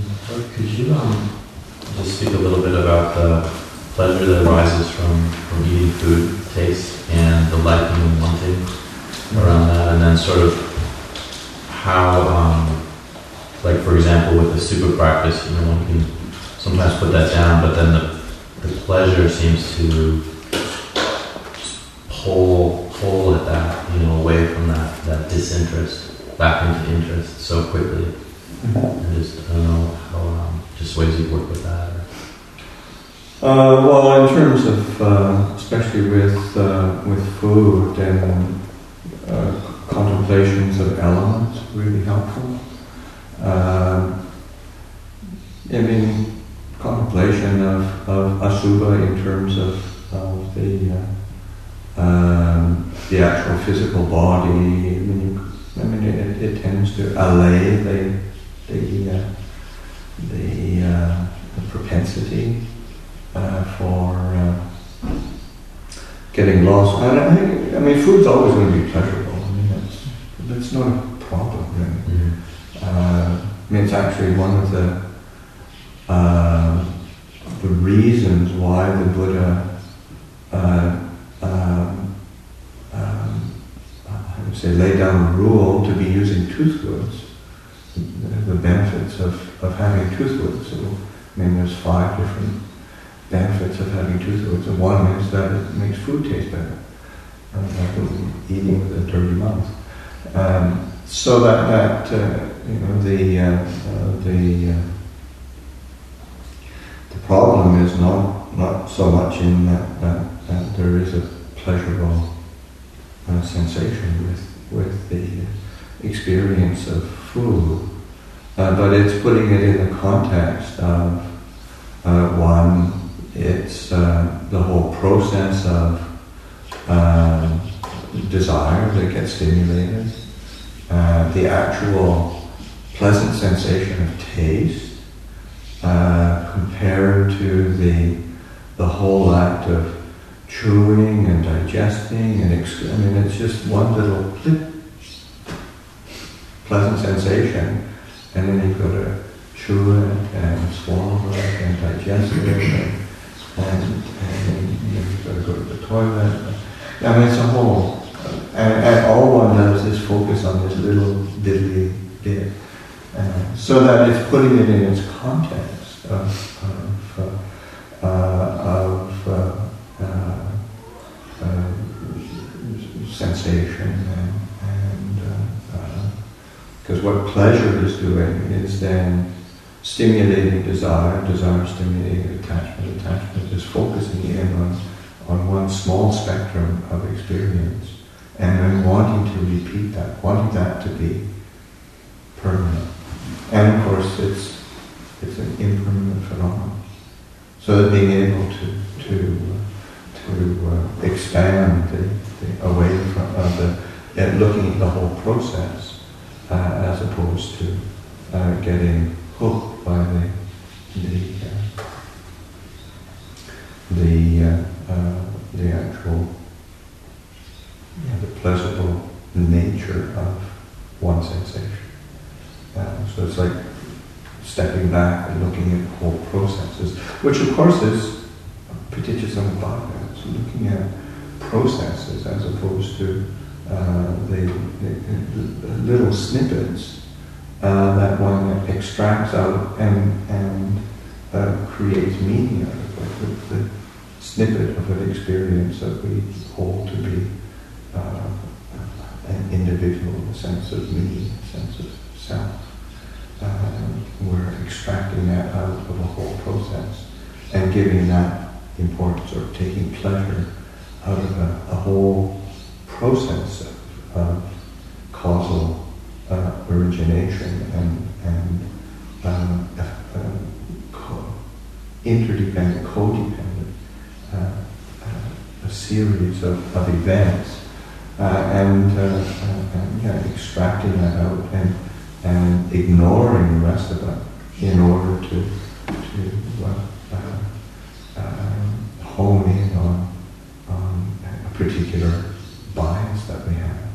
Could you just speak a little bit about the pleasure that arises from eating food, taste, and the liking and wanting around that, and then sort of how, like for example, with the super practice, one can sometimes put that down, but then the pleasure seems to just pull at that, away from that disinterest back into interest so quickly. And just, I don't know how, just ways you work with that. Well, in terms of, especially with food and contemplations of elements, really helpful. Contemplation of asubha in terms of the actual physical body. It tends to allay the propensity for getting lost. And food's always going to be pleasurable. That's not a problem, really. Mm-hmm. It's actually one of the reasons why the Buddha laid down a rule to be using toothwoods. The benefits of having toothwoods. So, there's 5 different benefits of having toothwoods, and one is that it makes food taste better. Like eating with a dirty mouth. So that the problem is not so much in that there is a pleasurable sensation with the experience of food, but it's putting it in the context of one. It's the whole process of desire that gets stimulated, the actual pleasant sensation of taste compared to the whole act of chewing and digesting and it's just one little pleasant sensation, and then you've got to chew it and swallow it and digest it and you've got to go to the toilet. It's a whole, and all one does is focus on this little diddly bit, so that it's putting it in its context of sensation, and because what pleasure is doing is then stimulating desire stimulating attachment is focusing in on one small spectrum of experience, and then wanting to repeat that, wanting that to be permanent. And of course it's an impermanent phenomenon. So that being able to expand the away from looking at the whole process as opposed to getting hooked by the actual the pleasurable nature of one sensation. So it's like stepping back and looking at whole processes, which of course is paticca-samuppada. So looking at processes as opposed to the little snippets that one extracts out and creates meaning out of, like the snippet of an experience that we hold to be an individual, a sense of me, a sense of self. We're extracting that out of a whole process and giving that importance, or taking pleasure out of a whole process of causal origination and interdependent, codependent, a series of events, extracting that out and ignoring the rest of it in order to hone in on a particular bias that we have.